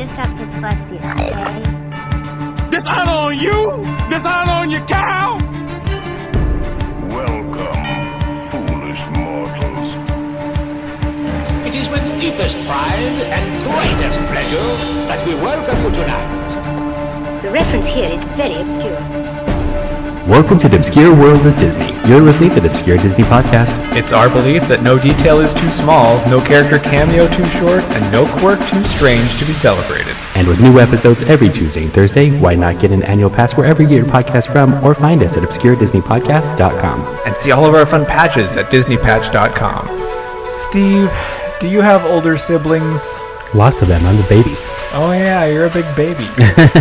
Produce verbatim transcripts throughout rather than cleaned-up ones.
just got dyslexia, okay? Dishonor on you! Dishonor on your cow! Welcome, foolish mortals. It is with deepest pride and greatest pleasure that we welcome you tonight. The reference here is very obscure. Welcome to the Obscure World of Disney. You're listening to the Obscure Disney Podcast. It's our belief that no detail is too small, no character cameo too short, and no quirk too strange to be celebrated. And with new episodes every Tuesday and Thursday, why not get an annual pass wherever you get your podcast from, or find us at obscure disney podcast dot com. And see all of our fun patches at disney patch dot com. Steve, do you have older siblings? Lots of them. I'm the baby. Oh yeah, you're a big baby.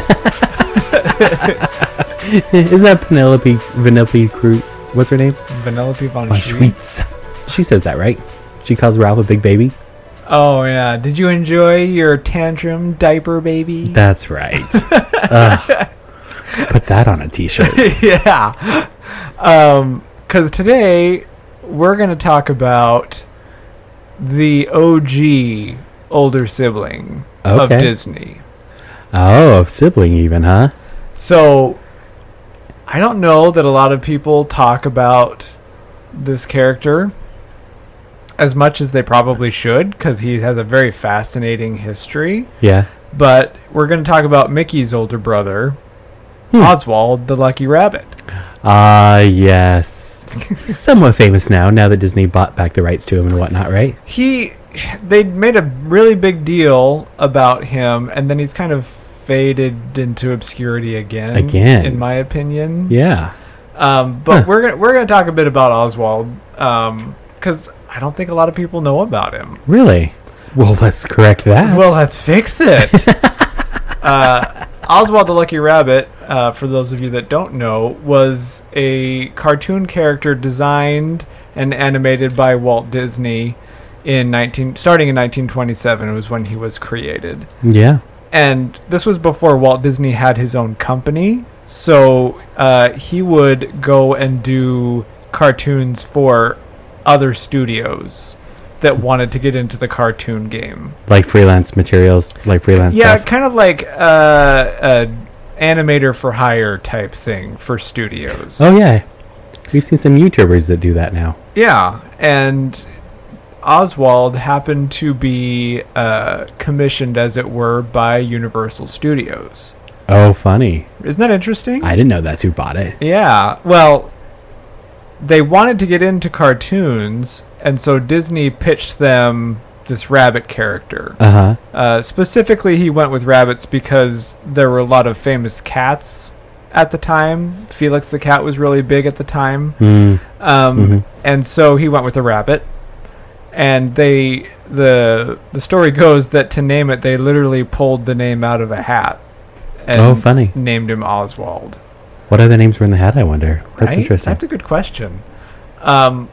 Is that Penelope, Vanellope Cruz? What's her name? Vanellope von, von Schweetz. Schweetz. She says that, right? She calls Ralph a big baby? Oh, yeah. Did you enjoy your tantrum diaper baby? That's right. Ugh. Put that on a t-shirt. Yeah. Um, 'cause today we're going to talk about the O G older sibling Okay. of Disney. Oh, sibling even, huh? So, I don't know that a lot of people talk about this character as much as they probably should, because he has a very fascinating history. Yeah. But we're going to talk about Mickey's older brother, Hmm. Oswald the Lucky Rabbit. Ah, uh, yes. He's somewhat famous now, now that Disney bought back the rights to him and whatnot, right? He, they made a really big deal about him, and then he's kind of faded into obscurity again. Again. In my opinion. Yeah. Um, but Huh. we're gonna we're gonna talk a bit about Oswald, um, because I don't think a lot of people know about him. Really? Well, let's correct that. Well, let's fix it. uh, Oswald the Lucky Rabbit, uh, for those of you that don't know, was a cartoon character designed and animated by Walt Disney in nineteen starting in nineteen twenty-seven. It was when he was created. Yeah. And this was before Walt Disney had his own company, so uh, he would go and do cartoons for other studios that wanted to get into the cartoon game. Like freelance materials, like freelance Yeah, stuff. kind of like uh, a animator for hire type thing for studios. Oh, yeah. We've seen some YouTubers that do that now. Yeah, and Oswald happened to be uh, commissioned, as it were, by Universal Studios. Oh, funny. Isn't that interesting? I didn't know that's who bought it. Yeah, well, they wanted to get into cartoons, and so Disney pitched them this rabbit character. Uh-huh. Uh, specifically, he went with rabbits because there were a lot of famous cats at the time. Felix the cat was really big at the time. Mm. Um, Mm-hmm. And so he went with a rabbit. And they, the the story goes that to name it, they literally pulled the name out of a hat. And Oh, funny. named him Oswald. What other names were in the hat, I wonder? That's Right? interesting. That's a good question. Um,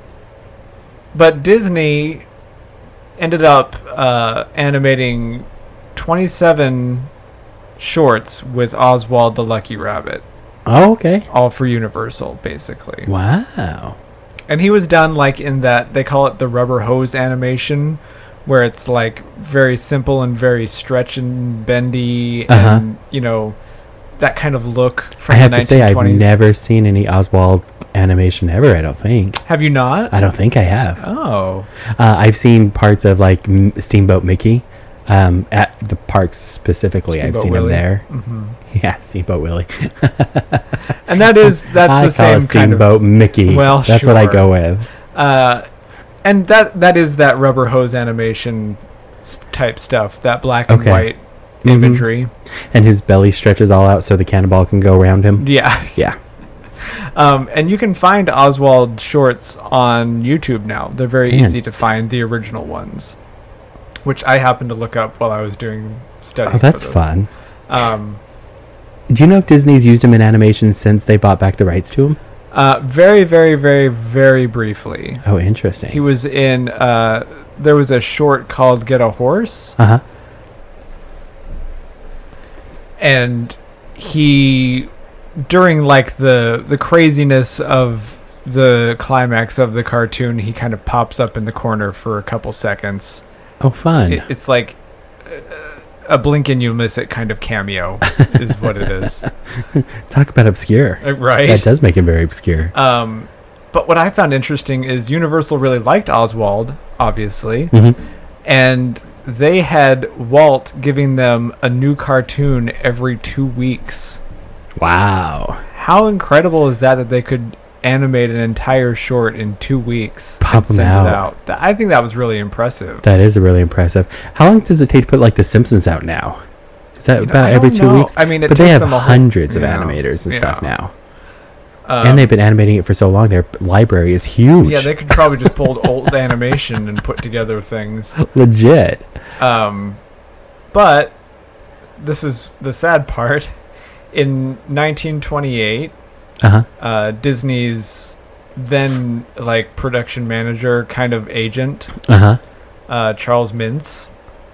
but Disney ended up uh, animating twenty-seven shorts with Oswald the Lucky Rabbit, Oh, okay. all for Universal, basically. Wow. And he was done like in that, they call it the rubber hose animation, where it's like very simple and very stretch and bendy, Uh-huh. and you know, that kind of look from I have the to say, I've nineteen twenties. never seen any Oswald animation ever, I don't think. Have you not? I don't think I have. Oh. Uh, I've seen parts of, like, M- Steamboat Mickey um, at the parks specifically. Steamboat I've seen Willie. him there. Mhm. Yeah, Steamboat Willie. And that is, that's I the call same it Steamboat kind of... Mickey. Well, That's what I sure. go with. Uh, and that that is that rubber hose animation s- type stuff, that black and Okay. white Mhm. imagery. And his belly stretches all out so the cannonball can go around him. Yeah. Yeah. Um, and you can find Oswald shorts on YouTube now. They're very Man. easy to find, the original ones, which I happened to look up while I was doing study. Oh, that's fun. Um, Do you know if Disney's used him in animation since they bought back the rights to him? uh, very, very, very, very briefly. Oh, interesting. He was in, uh, there was a short called Get a Horse, Uh-huh. and he, during like the the craziness of the climax of the cartoon, he kind of pops up in the corner for a couple seconds. Oh, fun. It, it's like uh, a blink and you miss it kind of cameo is what it is. Talk about obscure. Uh, Right. That does make him very obscure. Um, but what I found interesting is Universal really liked Oswald, obviously, Mhm. and they had Walt giving them a new cartoon every two weeks. Wow. How incredible is that that they could animate an entire short in two weeks Pump 'em and send out. it out? Th- I think that was really impressive. That is really impressive. How long does it take to put like The Simpsons out now? Is that You know, about I every don't two know. weeks? I mean, it but they takes have them a whole- hundreds of yeah, animators and yeah. stuff now, Um, and they've been animating it for so long. Their library is huge. Yeah, they could probably just pull old animation and put together things. legit. Um, but this is the sad part. In nineteen twenty-eight, Uh huh. uh, Disney's then like production manager, kind of agent, Uh huh. uh, Charles Mintz,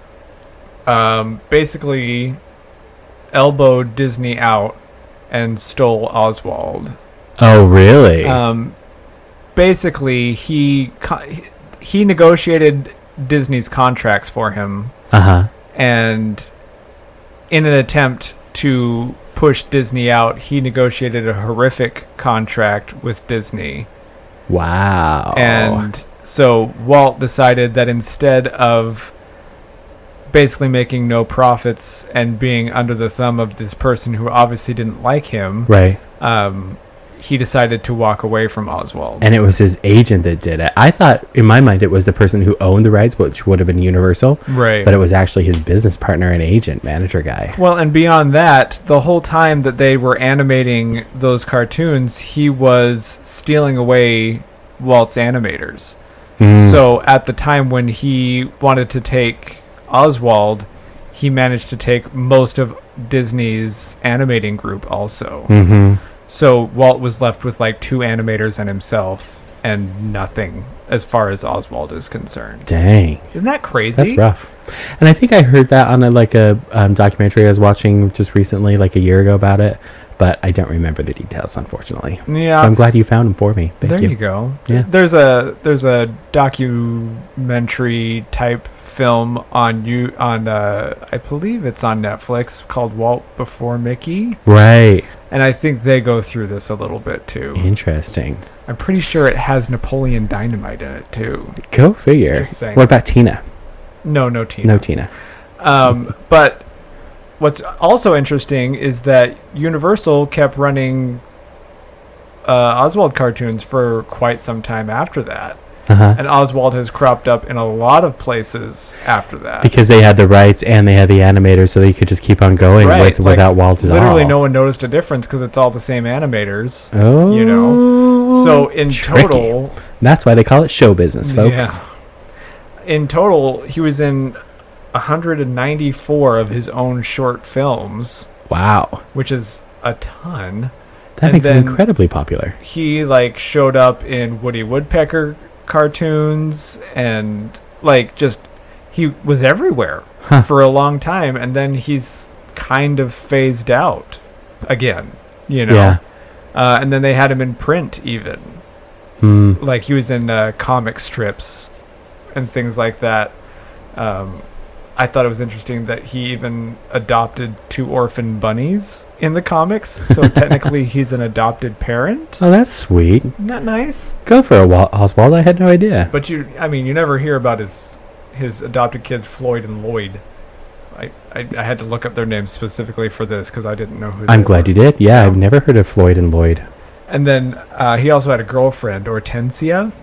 um, basically elbowed Disney out and stole Oswald. Oh, really? Um, basically, he co- he negotiated Disney's contracts for him, uh huh. and in an attempt to push Disney out, he negotiated a horrific contract with Disney. Wow. And so Walt decided that instead of basically making no profits and being under the thumb of this person who obviously didn't like him, right. um, he decided to walk away from Oswald. And it was his agent that did it. I thought, in my mind, it was the person who owned the rights, which would have been Universal. Right. But it was actually his business partner and agent, manager guy. Well, and beyond that, the whole time that they were animating those cartoons, he was stealing away Walt's animators. Mm. So at the time when he wanted to take Oswald, he managed to take most of Disney's animating group also. Mm-hmm. So Walt was left with like two animators and himself and nothing as far as Oswald is concerned. Dang. Isn't that crazy? That's rough. And I think I heard that on a, like a um, documentary I was watching just recently, like a year ago about it. But I don't remember the details, unfortunately. Yeah. So I'm glad you found them for me. Thank there you. you go. Yeah. There's a there's a documentary type film on you on uh, I believe it's on Netflix called Walt Before Mickey, Right. and I think they go through this a little bit too. Interesting. I'm pretty sure it has Napoleon Dynamite in it too. Go figure. Just saying. What about Tina? No, no Tina. No Tina. Um, but what's also interesting is that Universal kept running uh, Oswald cartoons for quite some time after that. Uh-huh. And Oswald has cropped up in a lot of places after that. Because they had the rights and they had the animators, so they could just keep on going Right, with, like, without Walt at Literally all. no one noticed a difference because it's all the same animators. Oh. You know? So in Tricky. total... That's why they call it show business, folks. Yeah. In total, he was in one hundred ninety-four of his own short films, Wow. which is a ton. That And makes him then- incredibly popular. He like showed up in Woody Woodpecker cartoons and like just he was everywhere Huh. for a long time, and then he's kind of phased out again, you know. Yeah. Uh, and then they had him in print even, Hmm. like he was in uh, comic strips and things like that. Um, I thought it was interesting that he even adopted two orphan bunnies in the comics, so technically he's an adopted parent. Oh, that's sweet. Isn't that nice? Go for it, Wa- Oswald. I had no idea. But you, I mean, you never hear about his his adopted kids, Floyd and Lloyd. I, I, I had to look up their names specifically for this because I didn't know who they I'm glad were. you did. Yeah, I've never heard of Floyd and Lloyd. And then uh, he also had a girlfriend, Hortensia,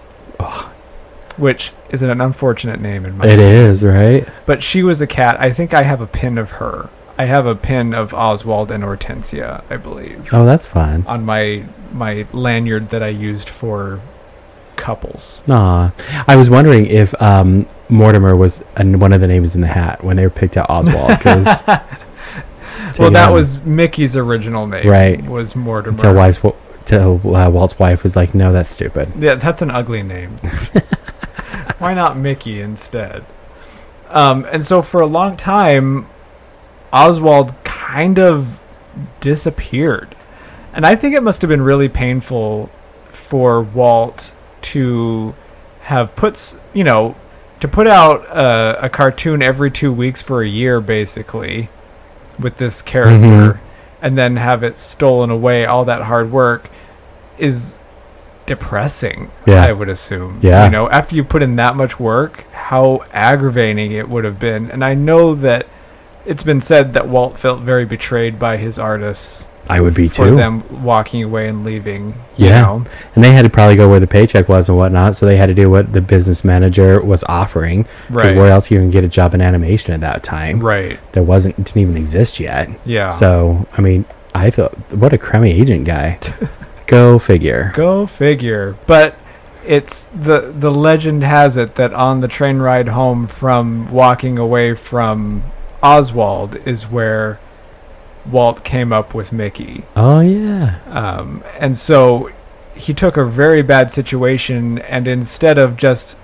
which is an unfortunate name in my It is, right? But she was a cat. I think I have a pin of her. I have a pin of Oswald and Hortensia, I believe, Oh, that's fun. on my my lanyard that I used for couples. Aw. I was wondering if um, Mortimer was an one of the names in the hat when they picked out Oswald. Cause Well, that was Mickey's original name. Right. Was Mortimer. Until wife's, till, uh, Walt's wife was like, no, that's stupid. Yeah, that's an ugly name. Why not Mickey instead? Um, and so for a long time, Oswald kind of disappeared. And I think it must have been really painful for Walt to have put, s- you know, to put out a, a cartoon every two weeks for a year, basically, with this character, Mhm. and then have it stolen away, all that hard work, is depressing, Yeah. I would assume. Yeah. You know, after you put in that much work, how aggravating it would have been. And I know that it's been said that Walt felt very betrayed by his artists I would be for too. them walking away and leaving. You Yeah. know? And they had to probably go where the paycheck was and whatnot, so they had to do what the business manager was offering. Because Right. where else you can get a job in animation at that time? Right. There wasn't, didn't even exist yet. Yeah. So, I mean, I feel, what a crummy agent guy. Go figure. Go figure. But it's the the legend has it that on the train ride home from walking away from Oswald is where Walt came up with Mickey. Oh, yeah. Um, and so he took a very bad situation, and instead of just,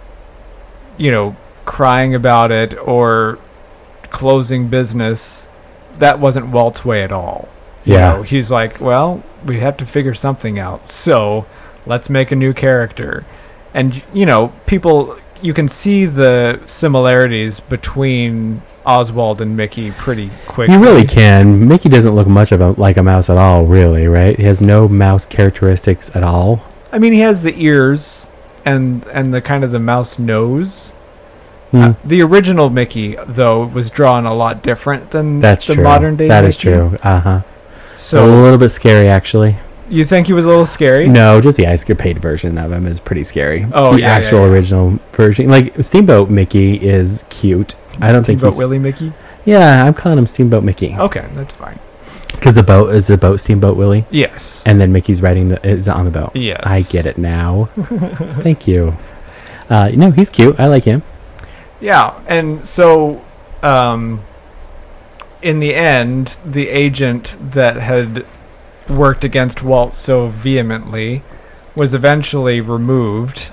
you know, crying about it or closing business, that wasn't Walt's way at all. You Yeah. know, he's like, well, we have to figure something out, so let's make a new character. And, you know, people, you can see the similarities between Oswald and Mickey pretty quickly. You really can. Mickey doesn't look much of a, like a mouse at all, really, right? He has no mouse characteristics at all. I mean, he has the ears and and the kind of the mouse nose. Hmm. Uh, the original Mickey, though, was drawn a lot different than That's the true. modern day That Mickey. is true. Uh-huh. So, a little bit scary, actually. you think he was a little scary? No, just the escapade version of him is pretty scary. Oh, the yeah, yeah, actual yeah. original version, like Steamboat Mickey, is cute. I don't think Steamboat he's. Willie Mickey? Yeah, I'm calling him Steamboat Mickey Okay, that's fine. because the boat is the boat Steamboat Willie, Yes. and then Mickey's riding the is on the boat. Yes. I get it now. Thank you. Uh, no, he's cute. I like him. Yeah, and so um, in the end, the agent that had worked against Walt so vehemently was eventually removed,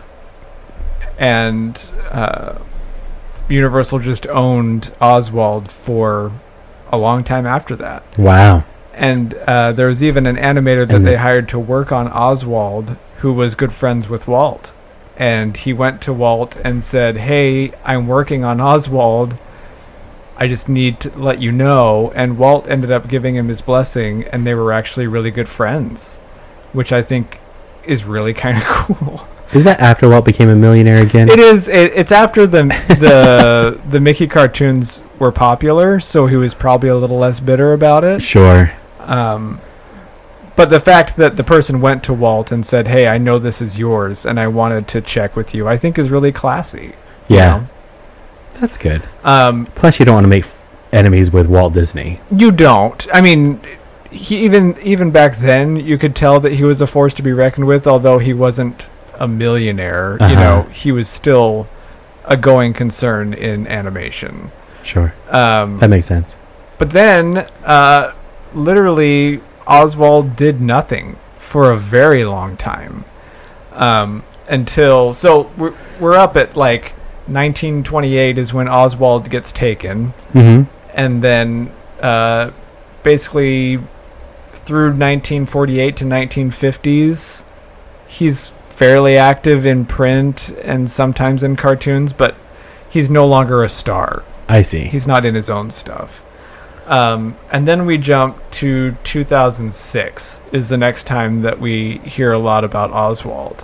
and uh, Universal just owned Oswald for a long time after that. Wow. And uh, there was even an animator that And they the- hired to work on Oswald who was good friends with Walt. And he went to Walt and said, hey, I'm working on Oswald. I just need to let you know. And Walt ended up giving him his blessing, and they were actually really good friends, which I think is really kind of cool. Is that after Walt became a millionaire again? It is. It, it's after the the the Mickey cartoons were popular, so he was probably a little less bitter about it. Sure. Um, but the fact that the person went to Walt and said, hey, I know this is yours, and I wanted to check with you, I think is really classy. you Yeah. know? That's good. Um, Plus, you don't want to make f- enemies with Walt Disney. you don't. I mean, he even even back then, you could tell that he was a force to be reckoned with, although he wasn't a millionaire. You Uh-huh. know, he was still a going concern in animation. Sure. Um, That makes sense. But then, uh, literally, Oswald did nothing for a very long time. Um, until, so we're, we're up at like nineteen twenty-eight is when Oswald gets taken. Mm-hmm. And then, uh, basically, through nineteen forty-eight to nineteen fifties, he's fairly active in print and sometimes in cartoons, but he's no longer a star. I see. He's not in his own stuff. Um, and then we jump to two thousand six is the next time that we hear a lot about Oswald.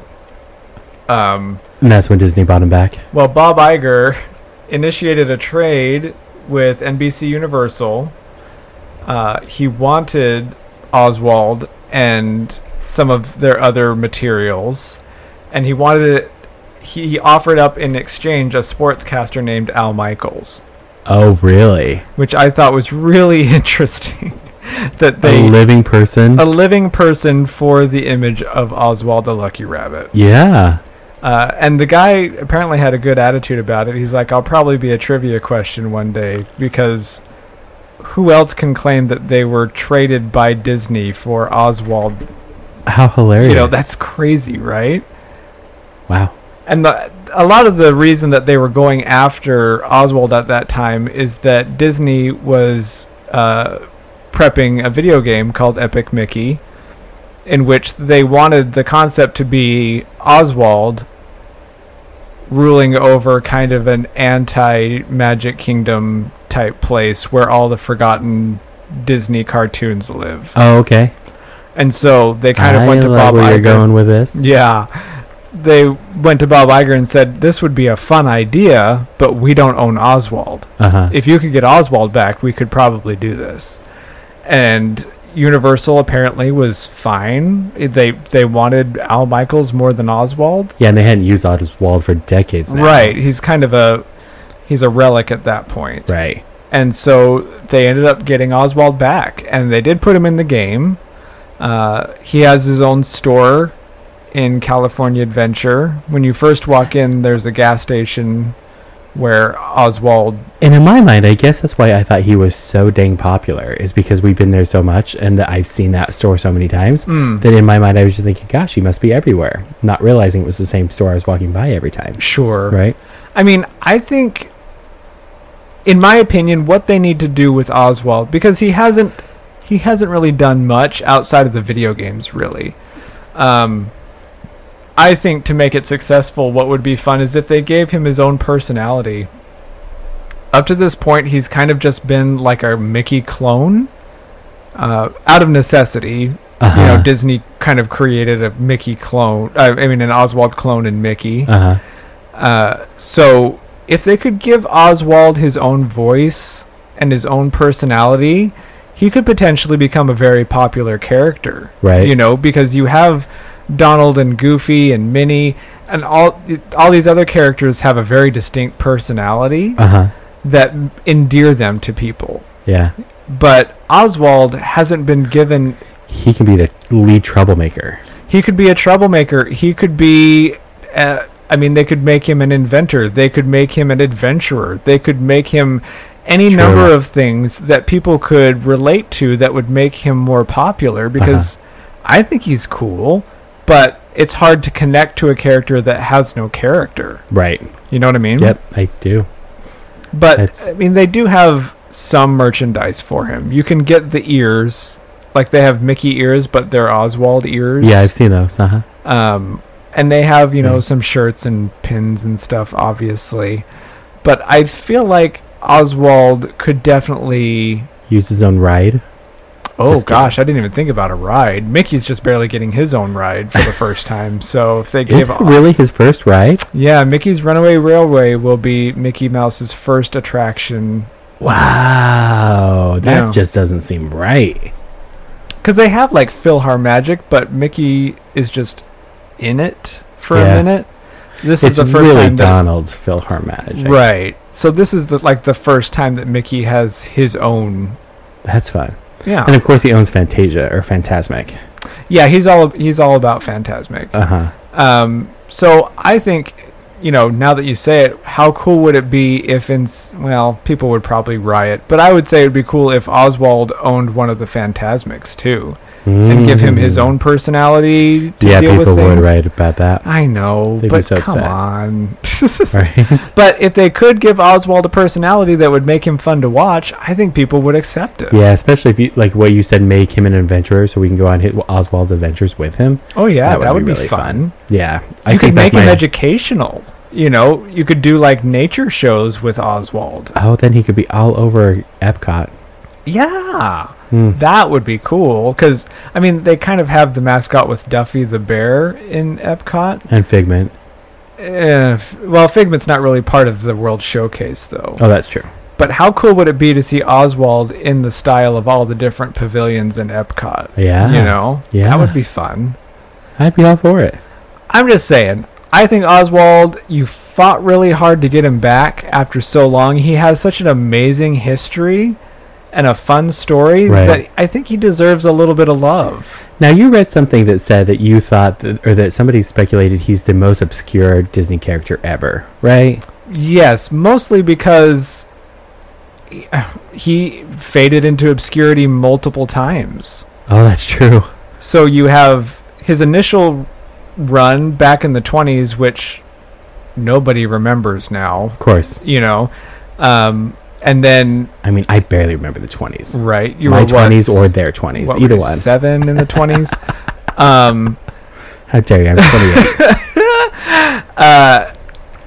Um, And that's when Disney bought him back. well, Bob Iger initiated a trade with N B C Universal. Uh, he wanted Oswald and some of their other materials, and he wanted it. He offered up in exchange a sportscaster named Al Michaels, Oh, really? which I thought was really interesting. That they a living person? a living person for the image of Oswald the Lucky Rabbit. yeah. Uh, and the guy apparently had a good attitude about it. He's like, I'll probably be a trivia question one day, because who else can claim that they were traded by Disney for Oswald? How hilarious. You know, that's crazy, right? Wow. And the, a lot of the reason that they were going after Oswald at that time is that Disney was uh, prepping a video game called Epic Mickey, in which they wanted the concept to be Oswald ruling over kind of an anti-Magic Kingdom type place where all the forgotten Disney cartoons live. Oh, okay. And so they kind of I went to love Bob where Iger. you're going with this. Yeah. They went to Bob Iger and said, this would be a fun idea, but we don't own Oswald. Uh-huh. If you could get Oswald back, we could probably do this. And Universal apparently was fine. They they wanted Al Michaels more than Oswald. Yeah, and they hadn't used Oswald for decades now. Right. He's kind of a he's a relic at that point. Right. And so they ended up getting Oswald back, and they did put him in the game. Uh, he has his own store in California Adventure. When you first walk in, there's a gas station where Oswald... And in my mind, I guess that's why I thought he was so dang popular, is because we've been there so much, and that I've seen that store so many times, Mm. that in my mind I was just thinking, gosh, he must be everywhere, not realizing it was the same store I was walking by every time. Sure. Right? I mean, I think, in my opinion, what they need to do with Oswald, because he hasn't he hasn't really done much outside of the video games, really. Um, I think to make it successful, what would be fun is if they gave him his own personality. Up to this point, he's kind of just been like a Mickey clone. Uh, out of necessity, Uh-huh. you know, Disney kind of created a Mickey clone. Uh, I mean, an Oswald clone in Mickey. Uh-huh. Uh, so if they could give Oswald his own voice and his own personality, he could potentially become a very popular character. Right. You know, because you have Donald and Goofy and Minnie and all all these other characters have a very distinct personality Uh-huh. that endear them to people. Yeah. But Oswald hasn't been given... He can be the lead troublemaker. He could be a troublemaker. He could be... Uh, I mean, they could make him an inventor. They could make him an adventurer. They could make him any True. number of things that people could relate to that would make him more popular, because I think he's cool, but it's hard to connect to a character that has no character. Right. You know what I mean? Yep, I do. But, It's- I mean, they do have some merchandise for him. You can get the ears. Like, they have Mickey ears, but they're Oswald ears. Yeah, I've seen those. Uh-huh. Um, and they have, you know, Mm. some shirts and pins and stuff, obviously. But I feel like Oswald could definitely... Use his own ride. Oh, Just gosh, I didn't even think about a ride. Mickey's just barely getting his own ride for the first time. So if they Is gave... it really his first ride? Yeah, Mickey's Runaway Railway will be Mickey Mouse's first attraction. Wow. That Yeah. just doesn't seem right. Because they have, like, PhilharMagic, but Mickey is just in it for Yeah. a minute. This It's is the first really time that... Donald's PhilharMagic. Right. So this is the like the first time that Mickey has his own. That's fun. Yeah. And of course he owns Fantasia or Fantasmic. Yeah, he's all he's all about Fantasmic. Uh-huh. Um so I think, you know, now that you say it, how cool would it be if in s- well, people would probably riot, but I would say it would be cool if Oswald owned one of the Phantasmics too. And give him his own personality to Yeah, deal with people would things. write about that. I know, They'd be but so come upset. on. Right? But if they could give Oswald a personality that would make him fun to watch, I think people would accept it. Yeah, especially if you, like what you said, make him an adventurer so we can go on hit Oswald's adventures with him. Oh yeah, that would, be, really fun. Yeah. You could take back make him my- educational. You know, you could do like nature shows with Oswald. Oh, then he could be all over Epcot. Yeah, Hmm. that would be cool. Because I mean, they kind of have the mascot with Duffy the bear in Epcot. And Figment. Uh, f- well, Figment's not really part of the World Showcase, though. Oh, that's true. But how cool would it be to see Oswald in the style of all the different pavilions in Epcot? Yeah. You know? Yeah. That would be fun. I'd be all for it. I'm just saying, I think Oswald, you fought really hard to get him back after so long. He has such an amazing history and a fun story Right. that I think he deserves a little bit of love. Now, you read something that said that you thought, that, or that somebody speculated he's the most obscure Disney character ever, right? Yes, mostly because he- he faded into obscurity multiple times. Oh, that's true. So you have his initial run back in the twenties, which nobody remembers now, Of course. you know. Um, and then, I memean, I barely remember the twenties. right, you My were what, twenties or their twenties. what, Either were you, one. seven in the twenties. um, How dare you? I'm twenty-eight.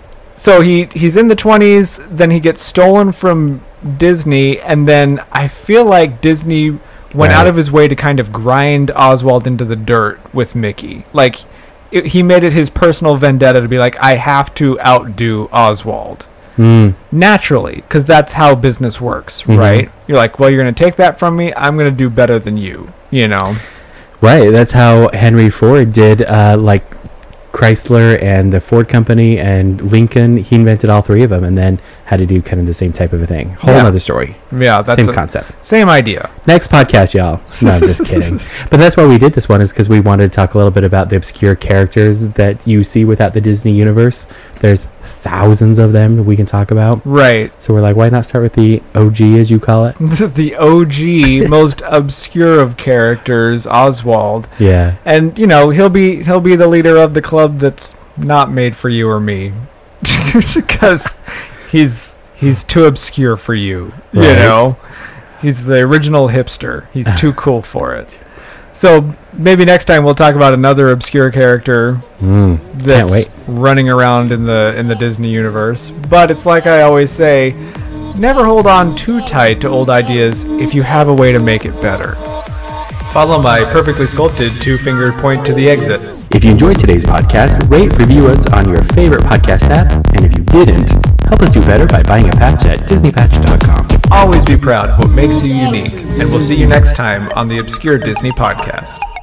So he he's in the twenties, then he gets stolen from Disney, and then I feel like Disney went Right. out of his way to kind of grind Oswald into the dirt with Mickey. Like, it, he made it his personal vendetta to be like, I have to outdo Oswald. Mm. Naturally, because that's how business works, Mhm. right? You're like, well, you're going to take that from me, I'm going to do better than you, you know? Right. That's how Henry Ford did, uh, like, Chrysler and the Ford Company and Lincoln. He invented all three of them and then had to do kind of the same type of a thing. Whole Yeah. other story. Yeah, that's Same a- concept. Same idea. Next podcast, y'all. No, I'm just kidding. But that's why we did this one, is because we wanted to talk a little bit about the obscure characters that you see without the Disney universe. There's thousands of them we can talk about. Right. So we're like, why not start with the O G, as you call it? The O G, most obscure of characters, Oswald. Yeah. And, you know, he'll be he'll be the leader of the club that's not made for you or me. Because he's he's too obscure for you. You Right. know? He's the original hipster. He's too cool for it. So maybe next time we'll talk about another obscure character Mm, that's can't wait. running around in the in the Disney universe. But it's like I always say, never hold on too tight to old ideas if you have a way to make it better. Follow my perfectly sculpted two-fingered point to the exit. If you enjoyed today's podcast, rate, review us on your favorite podcast app. And if you didn't, help us do better by buying a patch at disney patch dot com. Always be proud of what makes you unique, and we'll see you next time on the Obscure Disney Podcast.